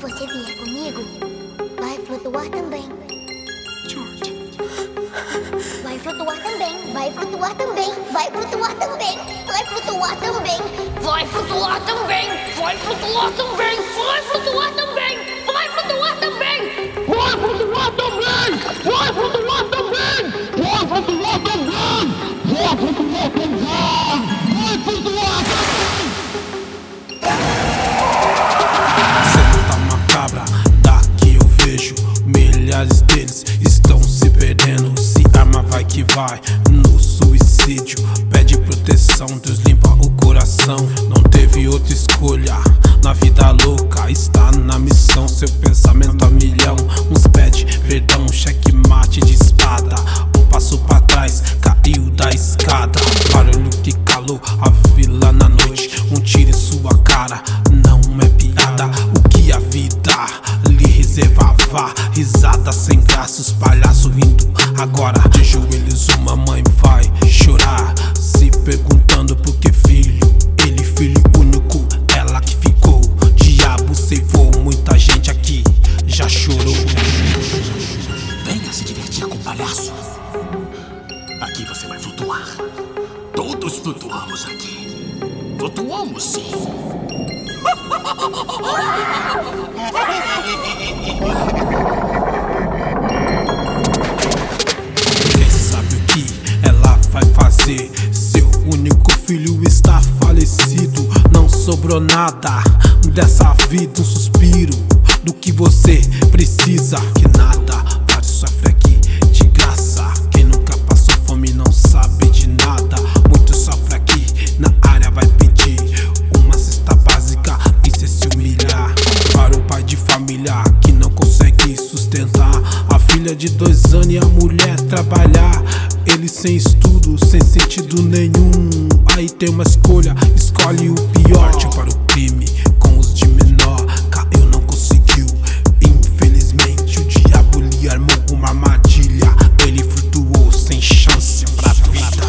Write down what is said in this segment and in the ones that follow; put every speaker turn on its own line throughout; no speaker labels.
você vier comigo, vai flutuar também.
George.
Vai flutuar também, vai flutuar também, vai flutuar também, vai flutuar também, vai flutuar também, vai flutuar também, vai flutuar também, vai flutuar também, vai flutuar também, vai flutuar também, vai flutuar também, vai flutuar também, vai flutuar também.
Cena tá macabra, daqui eu vejo milhares deles estão se perdendo. Se arma vai que vai no suicídio, pede proteção, Deus limpa o coração. Não teve outra escolha na vida louca, está na missão, seu pensamento a milhão. Uns pede perdão, checkmate de espada, um passo pra trás, caiu da escada. Barulho que calou a vila na noite, um tiro em sua cara, não é piada. O que a vida lhe reservava, risada sem graça, os palhaços rindo. Agora de joelhos uma mãe vai chorar, se perguntando por que filho, ele filho único, ela que ficou. Diabo ceifou, muita gente aqui já chorou.
Venha se divertir com o palhaço. Aqui você vai flutuar. Todos flutuamos aqui. Flutuamos sim.
Quem sabe o que ela vai fazer? Seu único filho está falecido, não sobrou nada dessa vida, um suspiro do que você precisa. Que nada, vários sofrem aqui de graça. Quem nunca passou fome não sabe de nada. Muitos sofrem aqui na área, vai pedir uma cesta básica e cê se humilhar. Para o pai de família que não consegue sustentar a filha de 2 anos e a mulher trabalhar, ele sem estudo, sem sentido nenhum. Aí tem uma escolha, escolhe o pior. Partiu para o crime com os de menor, caiu, não conseguiu. Infelizmente o diabo lhe armou uma armadilha, ele flutuou sem chance pra vida.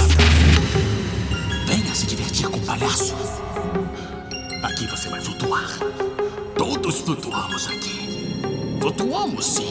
Venha se divertir com o palhaço. Aqui você vai flutuar. Todos flutuamos aqui. Flutuamos sim.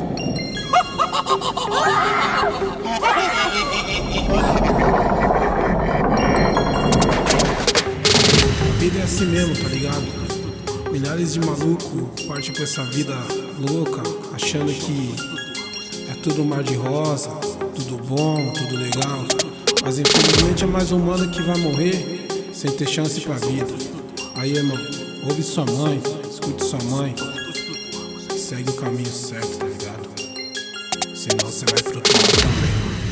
A vida é assim mesmo, tá ligado? Milhares de malucos partem pra essa vida louca, achando que é tudo mar de rosa, tudo bom, tudo legal. Mas infelizmente é mais um mano que vai morrer sem ter chance pra vida. Aí, irmão, ouve sua mãe, escute sua mãe, segue o caminho certo, tá ligado? Senão você vai flutuar também.